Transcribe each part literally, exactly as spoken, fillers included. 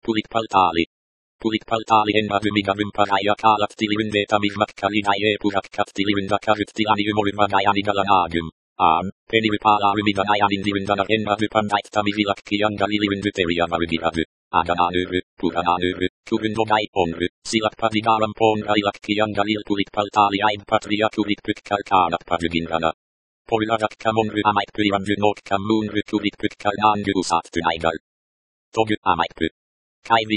Pulitpaltali. Pulitpaltali ennavymigamym paraja kaalattilivyn veetamizmatkalidae purakkaftilivyndakaryttilaniymolymadajanidalanaagym. Aan, penivypaalaarymidanajanidivyndana ennavypandaittamivilakkiyangalilivyn vyteriamarygirady. Adananövy, purananövy, kuvyndogai onvy, silakpadigaram ponrailakkiyangalil pulitpaltali aidpatria kuvitpykkalkaanappavyginrana. Poilarakkamonvy amaitpyivamvy nookkammuunvy kuvitpykkalnaanvy usaattunaigal. Togy amaitpy. Kaivi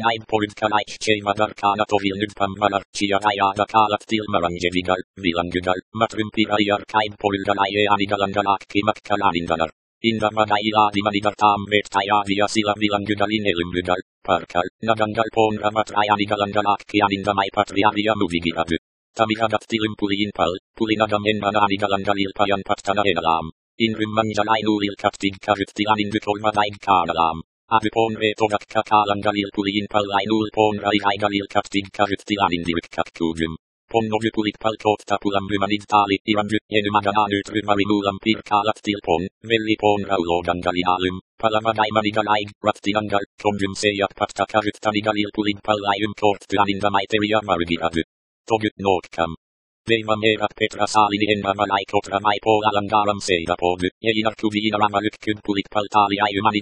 aidpovidkalaitcheimadar kaanatovilnypammalarchiarajada kaalattilmaranjevigal, vilangygal, matrympiraiar kaidpovilgalaie anigalangalakkimakkalanindanar. Indamadailadimanidar taamvertajavia sila vilangydalin elymlygal, parkal, nagangal ponramatrajanigalangalakkianindamai patriavia muvigirady. Tamihadattilimpuliinpal, pulinadam ennanaanigalangalilpajan pattana enalaam. Inrymmanjalainuulil kattigkaryttilanindykolmadaig kaanalaam. Avypon vetogakka kaalangalil puliinpal lainuul ponraihaigalil kattigkaryttilanindivykkakkuugym. Ponnovypulitpal koottapulamvymanidtaali ivanvy enymaganaanyytrymavinuulam pirkaalattilpon, velli ponraulogangalinaalym, palamadaimanigalaig, rattinangal, konvym seijat pattakaryttanigalil pulitpallaijym koorttyanindamaiteriamarygirady. Togy nookkam. Veima meerat petra saalini ennamai kotramai poalalangaram seidapody, einarkuviinaramalykkyn pulitpaltaali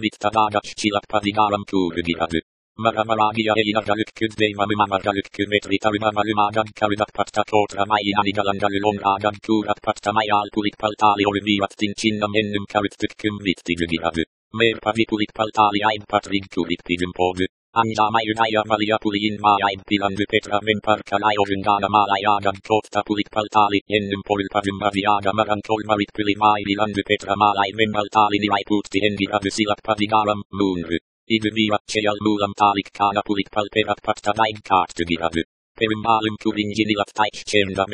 aiyymanivittadagatschilapadigaram kuurygirady. Maramaragia einargalykkyd veimamymamargalykkyn metritarymamalymaagad karydatpatta kotramai anigalangalylon aagad kuuratpattamajal pulitpaltaali olyviivattin chinnam ennym karyttykkym vittivyygirady. Meerpavi pulitpaltaali aidpatrig kuvitpivympody. Anjamaiynaya malia puliin maaidpilanvy petra memparkalai ovyngana maalajaagad kootta pulitpaltaali ennym povilpavymmaviaga marankolmaritpyli maaivilanvy petra maalai memmaltaalini aipuutti engirady silappadigaram, muunvy. Ivyviivatsejal muulam taalikkaana pulitpalperat pattadaig kaartygirady. Perymmaalym kuvinjinilat taitschernda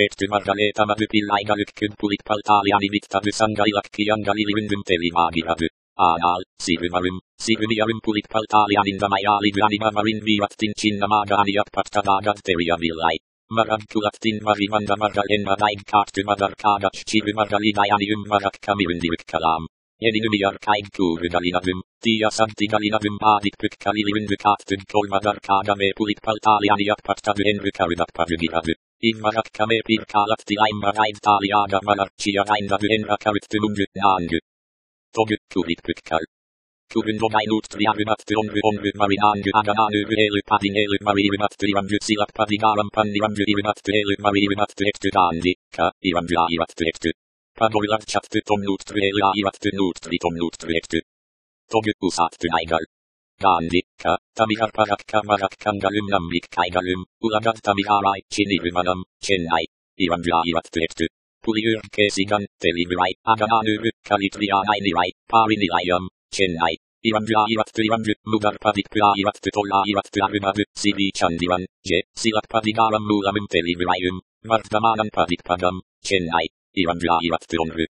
mertymargaleetamavypillaigalykkyn pulitpaltaali anivittavy sangailakkiyangalilivynvym telimaagirady. Aanal, sivymarym, sivymiarym pulitpaltaali anindamajaalivy animamarin viivattin chinnamaaga aniappattadaagad teriavillai. Maradkulattin marimandamargal ennadaig kaartymadarkaagach chivymargalidai aniymmarakkamirindivykkalam. Jeninymiarkaig kuurygalinavym, tiiasantigalinavym aadikpykkalilivynvy kaattyg kolmadarkaagame pulitpaltaali aniappattavy envykarydatpavyygirady. Immarakkamee pirkaalattilaimmaraittaaliaaga malarchiaraindavy enrakaryttynumvy naangy. Togy, kuvitpykkal. Kuvyndogainuttriavymatty onvy onvy marinaangy aganaanövy elypadinely mariivymatty ivanvy silappadigaram pannivamvy ivymatty elypariivymatty ekty daandi, ka, ivanvy aivatty ekty. Padoilatchatty tomnuuttry ely aivatty nuuttri tomnuuttry ekty. Togy, usaattunaigal. Daandi, ka, tamiharparakka marakkangalym nammikkaigalym, ulagad tamiharai chinivymanam, chennai, ivanvy aivatty ekty. Puliyrkeesigan, telivyrai, aganaanövy, kalitriaanainirai, paarinilayam, chennai. Ivanvy aivatty ivanvy, mugarpadikpy aivatty tolla aivatty arymavy, sivichandivan, je, silappadigaram muulamym telivyraijym, vardamaanan padikpadam, chennai. Ivanvy aivatty onvy.